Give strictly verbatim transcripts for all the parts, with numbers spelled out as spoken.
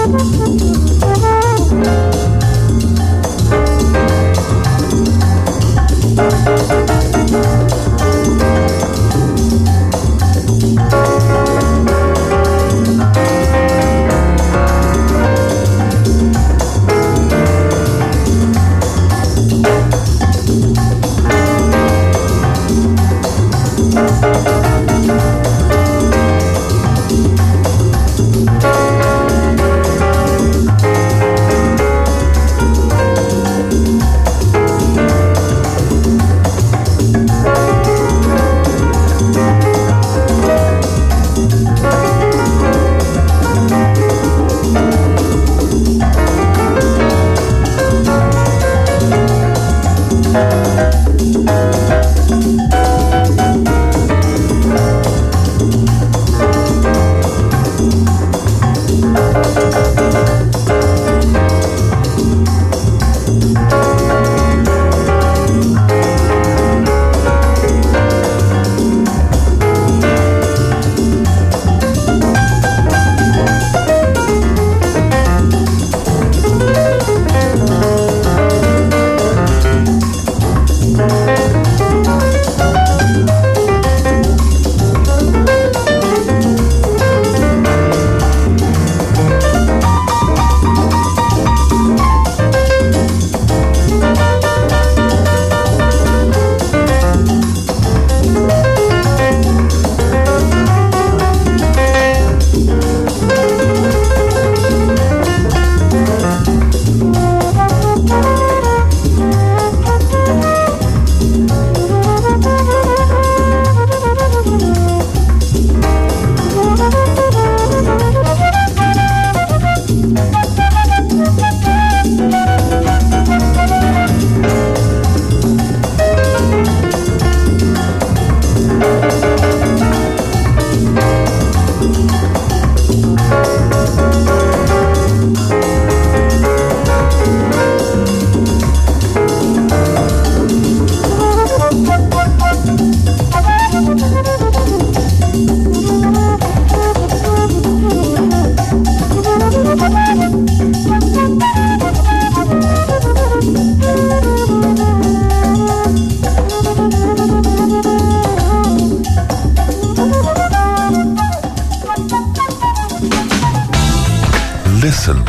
Listen.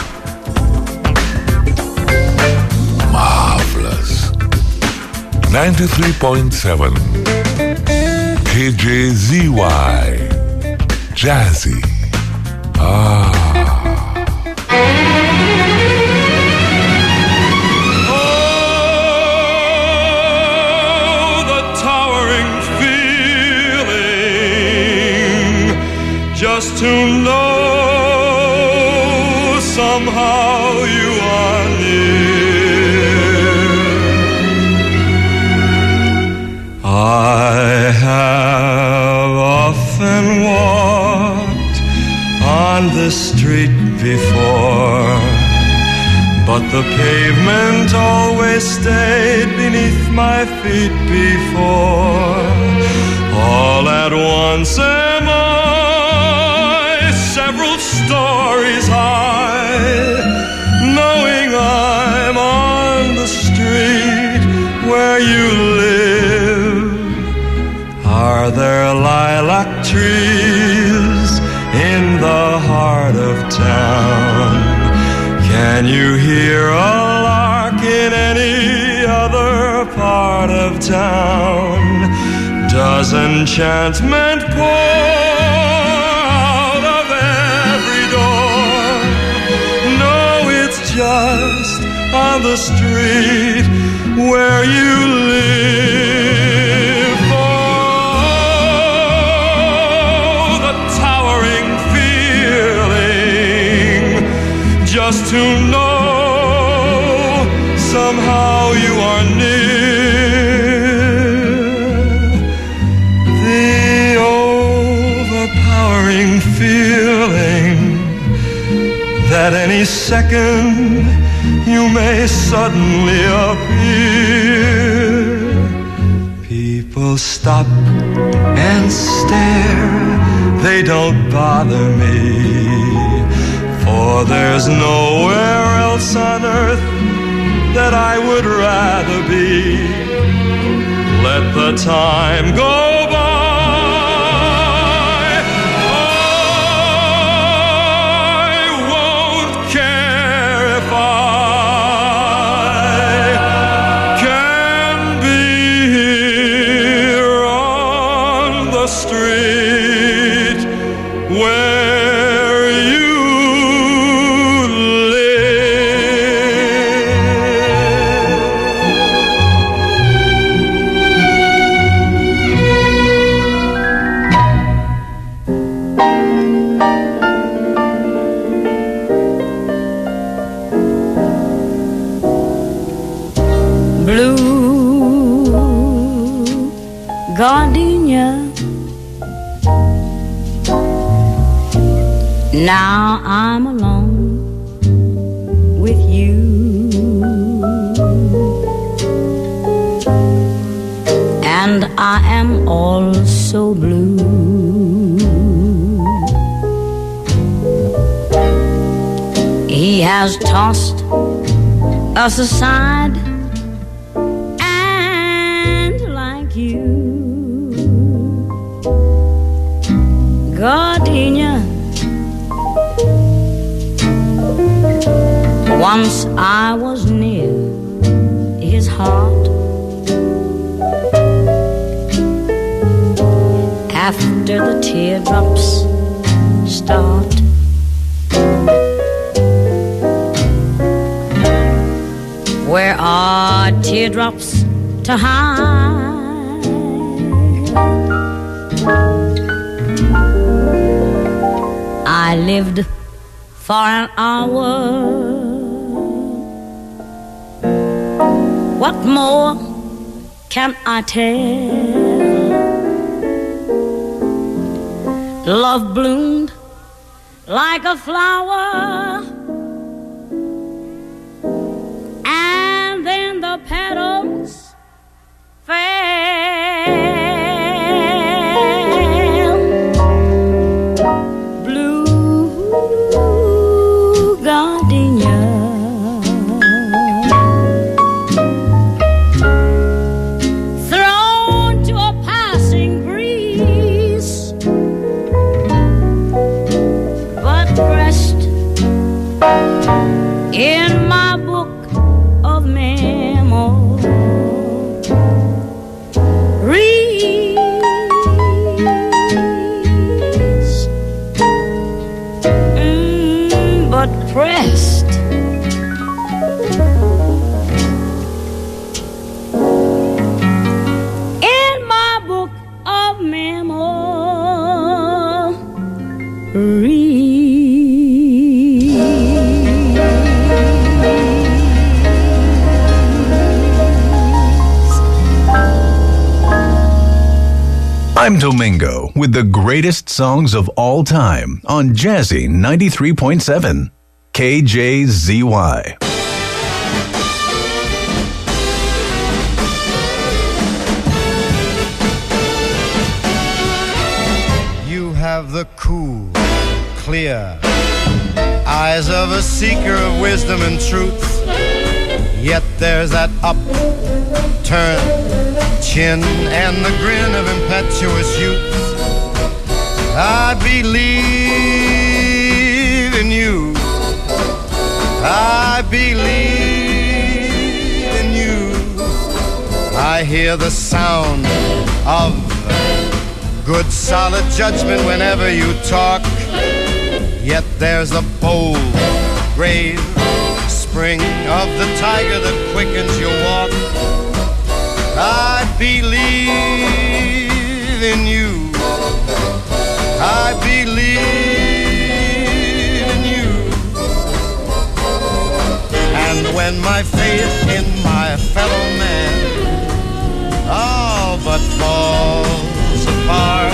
Marvelous. ninety-three point seven K J Z Y. Jazzy. Ah. Just to know somehow you are near. I have often walked on this street before, but the pavement always stayed beneath my feet before. All at once am I several stories high, knowing I'm on the street where you live. Are there lilac trees in the heart of town? Can you hear a lark in any other part of town? Does enchantment pour just on the street where you live? Oh, the towering feeling, just to know somehow you are near. The overpowering feeling that any second you may suddenly appear. People stop and stare, they don't bother me, for there's nowhere else on earth that I would rather be. Let the time go by. I won't care if I can be here on the street where you gardenia. Now I'm alone with you, and I am all so blue. He has tossed us aside, you, gardenia. Once I was near his heart, after the teardrops start, where are teardrops to hide? I lived for an hour. What more can I tell? Love bloomed like a flower, and then the petals fell. Gardenia, thrown to a passing breeze, but pressed in my book of memories. Mm, but pressed in my book of memories. I'm Domingo with the greatest songs of all time on Jazzy ninety-three point seven K J Z Y. You have the cool, clear eyes of a seeker of wisdom and truth. Yet there's that upturned chin and the grin of impetuous youth. I believe in you. I believe in you. I hear the sound of good solid judgment whenever you talk. Yet there's a bold, brave spring of the tiger that quickens your walk. I believe in you. I believe in you. And when my faith in my fellow man all but falls apart,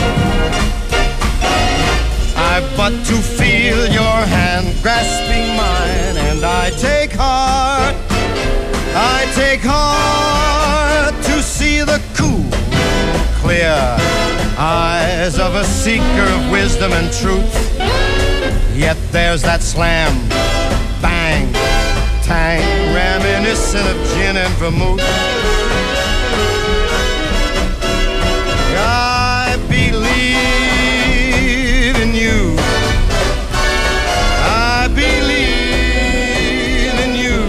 I've but to feel your hand grasping mine, and I take heart, I take heart to see the cool, clear eyes of a seeker of wisdom and truth. Yet there's that slam, bang, tang, reminiscent of gin and vermouth. I believe in you. I believe in you.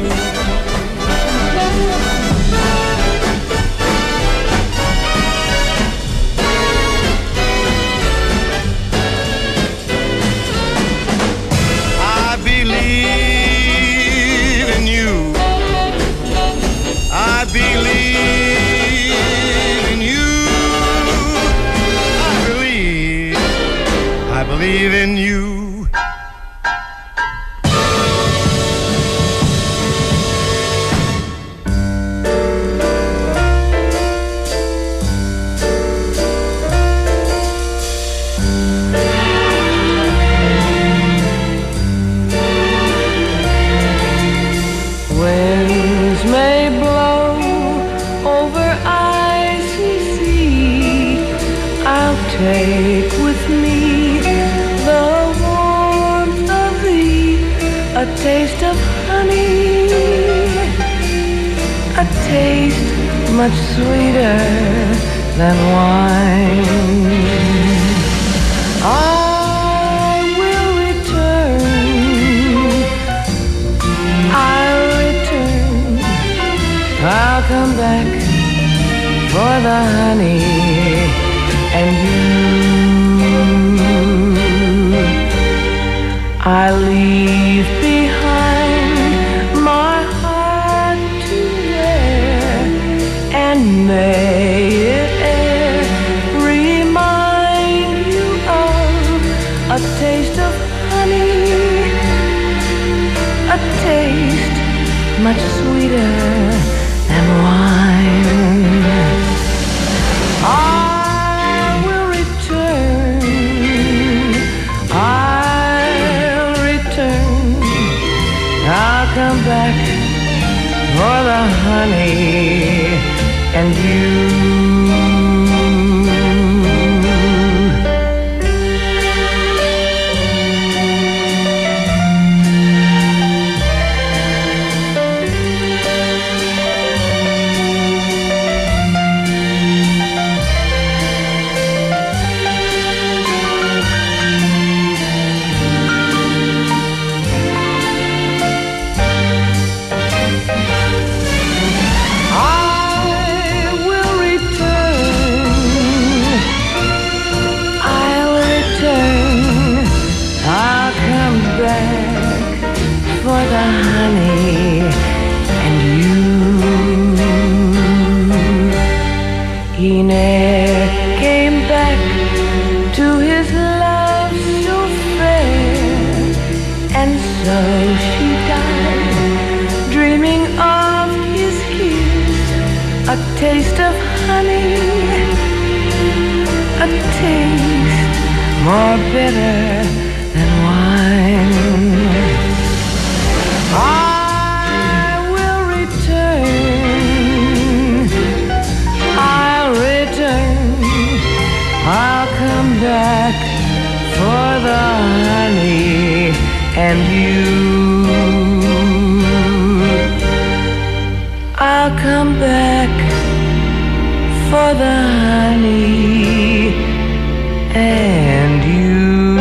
I believe in you. I believe in you. I believe, I believe in you. Winds may blow over icy sea. I'll take with me the warmth of thee, a taste of honey, a taste much sweeter than wine. I will return, I'll return, I'll come back for the honey and you. I leave behind my heart to wear, and may it e'er remind you of a taste of honey, a taste much sweeter than wine. I will return, I'll return, I'll come back for the honey and you. He ne'er came back to his love so fair, and so she died, dreaming of his kiss, a taste of honey, a taste more bitter than wine. I will return, I'll return, I'll come back for the honey and you. I'll come back for the honey and you.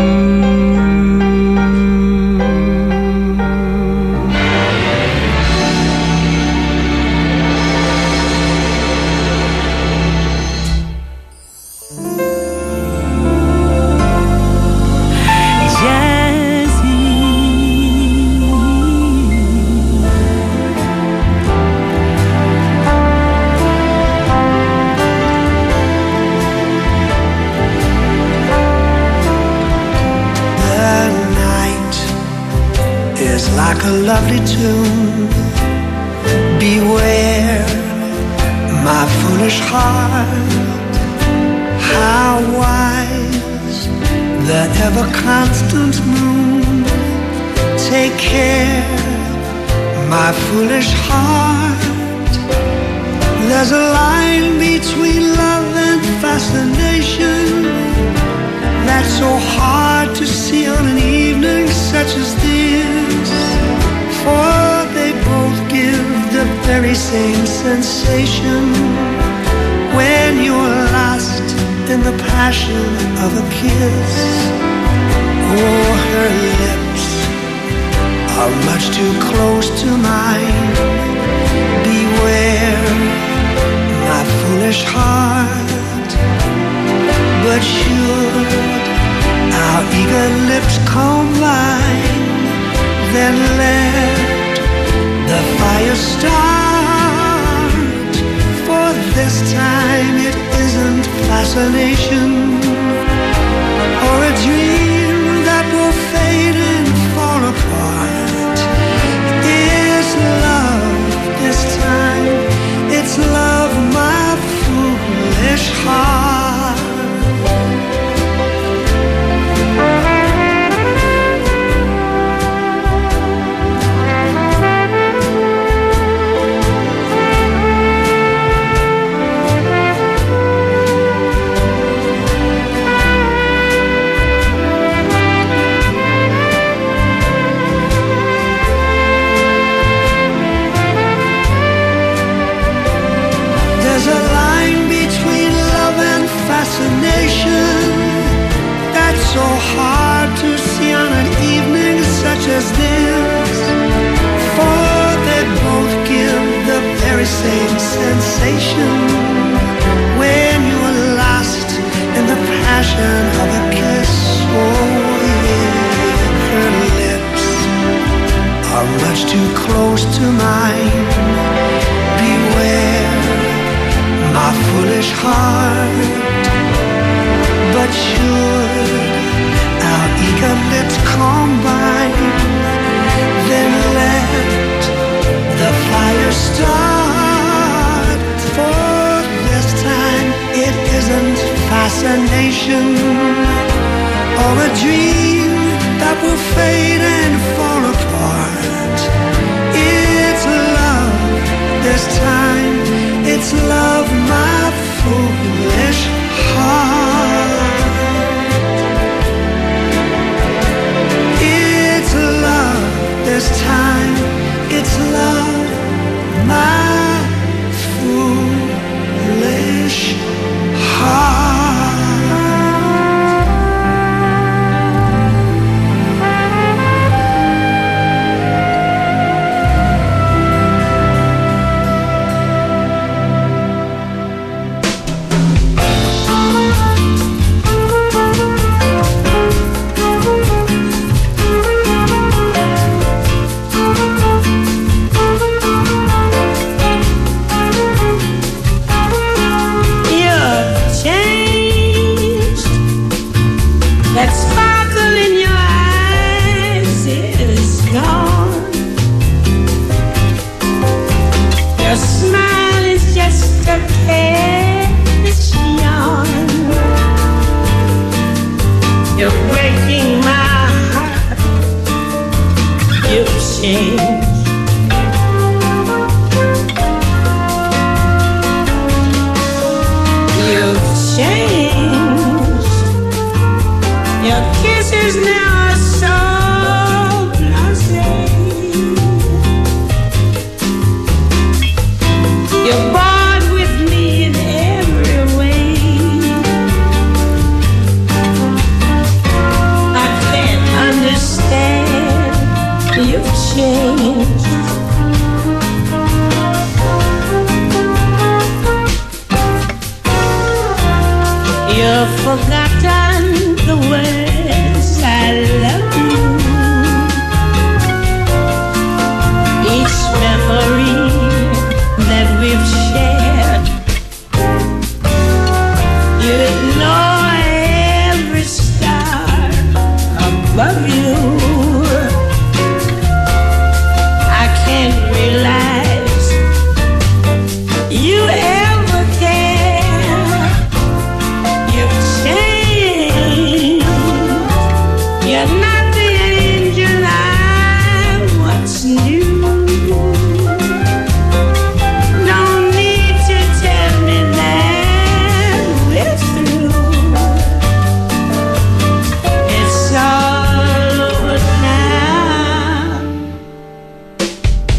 Like a lovely tune, beware my foolish heart, how wise the ever-constant moon. Take care, my foolish heart, there's a line between love and fascination. that's so hard to see on an evening such as this. For they both give the very same sensation when you're lost in the passion of a kiss. Oh, her lips are much too close to mine. Beware my foolish heart. But should our eager lips combine, then let the fire start. For this time it isn't fascination or a dream that will fade and fall apart. It's love this time. It's love, my foolish heart. That's so hard to see on an evening such as this. For they both give the very same sensation when you're lost in the passion of a kiss. Oh yeah, her lips are much too close to mine. Beware my foolish heart. But should our eager lips combine, then let the fire start. For this time it isn't fascination or a dream that will fade and fall apart. It's love this time. It's love, my foolish heart. It's love this time. It's love, my foolish heart. You ever care? You've changed.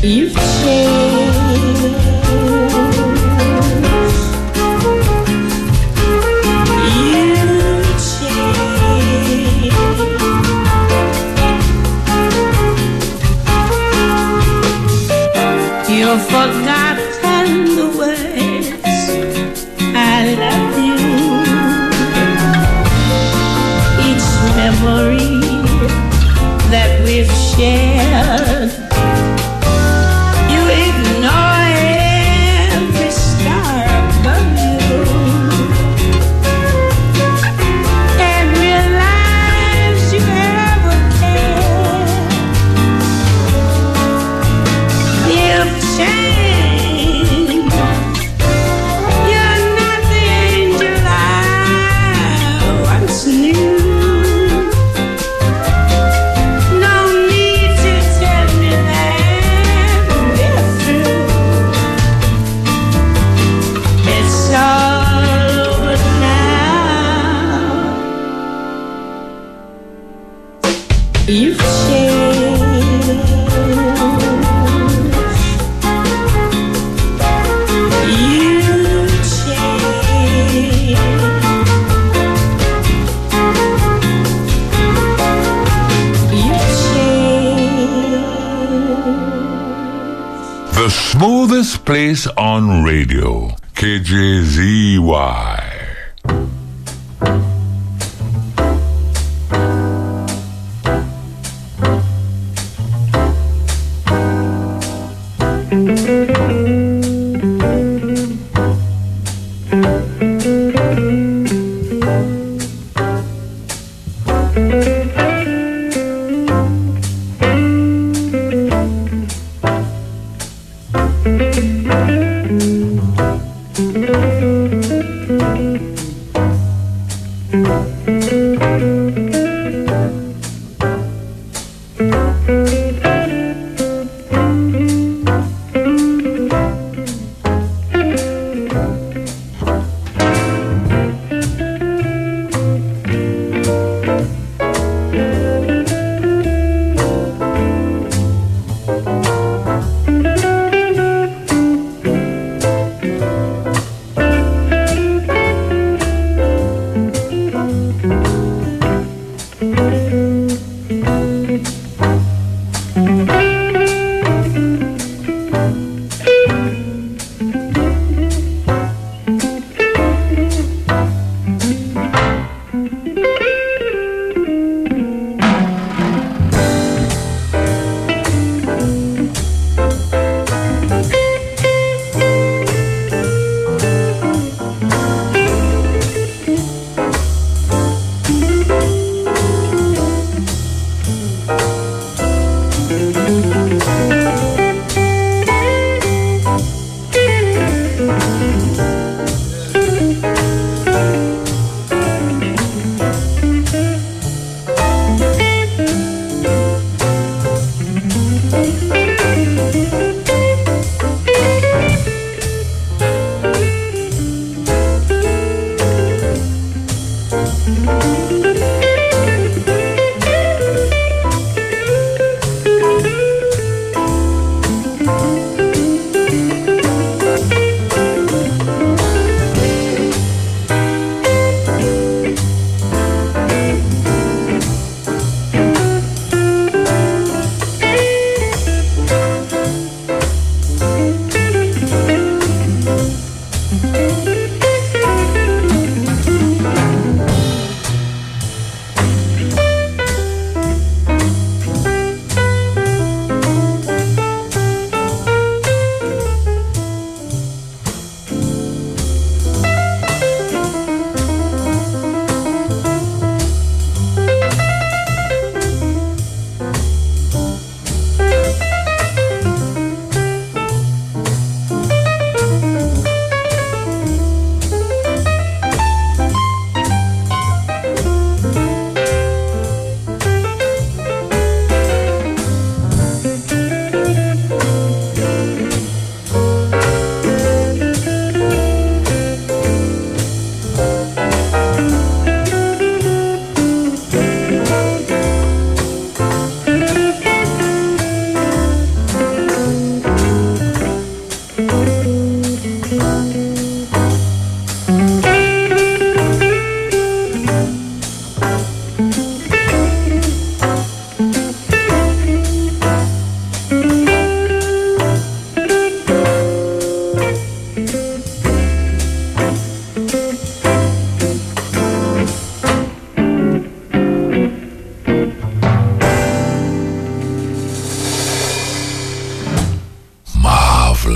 You've changed. You've changed. You've forgotten the words I love you. Each memory that we've shared, you ignore every star above you and realize you ever cared. You've changed. You're not the angel I once knew. You've changed. You've changed. You've changed. The smoothest place on radio, K J Z Y.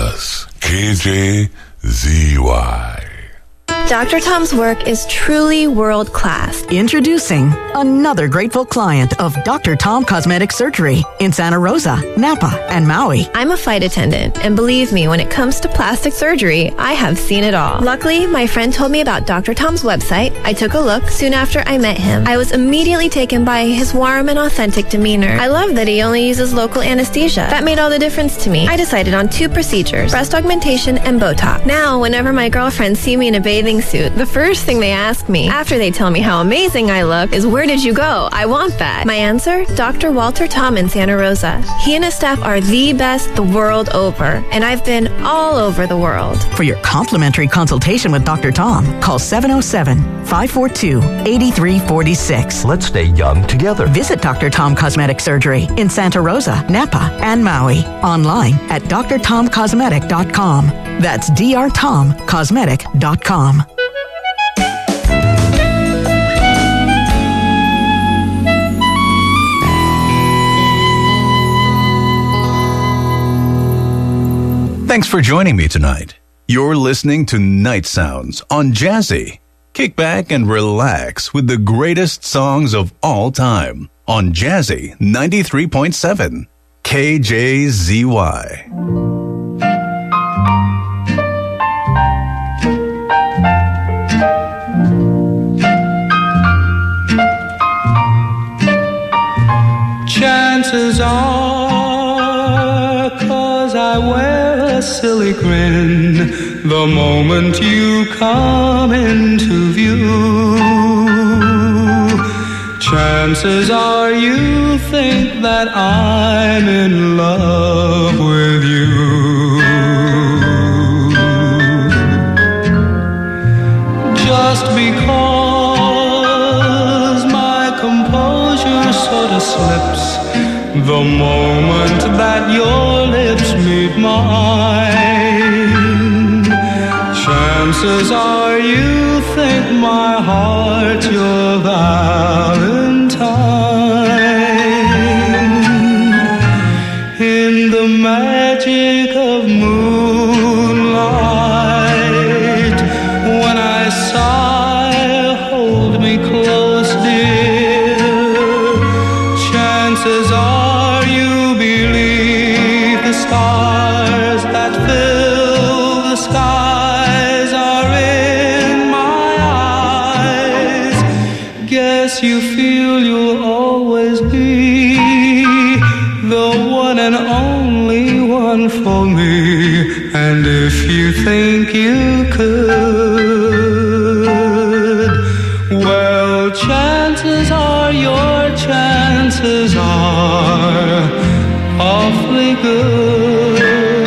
us. K J Z Y. Doctor Tom's work is truly world-class. Introducing another grateful client of Doctor Tom Cosmetic Surgery in Santa Rosa, Napa, and Maui. I'm a flight attendant, and believe me, when it comes to plastic surgery, I have seen it all. Luckily, my friend told me about Doctor Tom's website. I took a look soon after I met him. I was immediately taken by his warm and authentic demeanor. I love that he only uses local anesthesia. That made all the difference to me. I decided on two procedures, breast augmentation and Botox. Now, whenever my girlfriends see me in a bathing suit, the first thing they ask me, after they tell me how amazing I look, is where did you go? I want that. My answer? Doctor Walter Tom in Santa Rosa. He and his staff are the best the world over, and I've been all over the world. For your complimentary consultation with Doctor Tom, call seven oh seven, five four two, eight three four six. Let's stay young together. Visit Doctor Tom Cosmetic Surgery in Santa Rosa, Napa, and Maui. Online at d r tom cosmetic dot com. That's d r tom cosmetic dot com. Thanks for joining me tonight. You're listening to Night Sounds on Jazzy. Kick back and relax with the greatest songs of all time on Jazzy ninety-three point seven K J Z Y. Chances are, 'cause I wear a silly grin the moment you come into view. Chances are you think that I'm in love with you. Just because my composure sort of slips the moment that your lips meet mine. Chances are you think my heart's your Valentine. In the magic of moonlight, when I sigh, hold me close, dear. Chances are you believe the stars that fill the skies are in my eyes. Guess you feel you'll always be the one and only one for me. And if you think you could, well, chances are your chances are awfully good.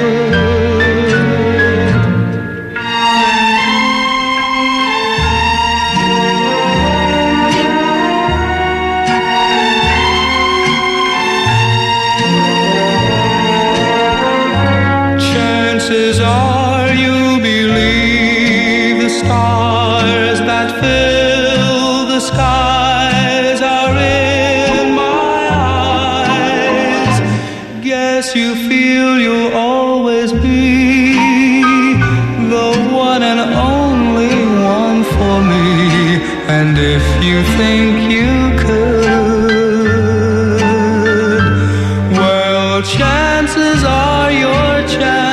Chances are you believe the stars that fill the skies are in my eyes. Guess you feel you'll always be the one and only one for me. And if you think you could, well, chances are your chances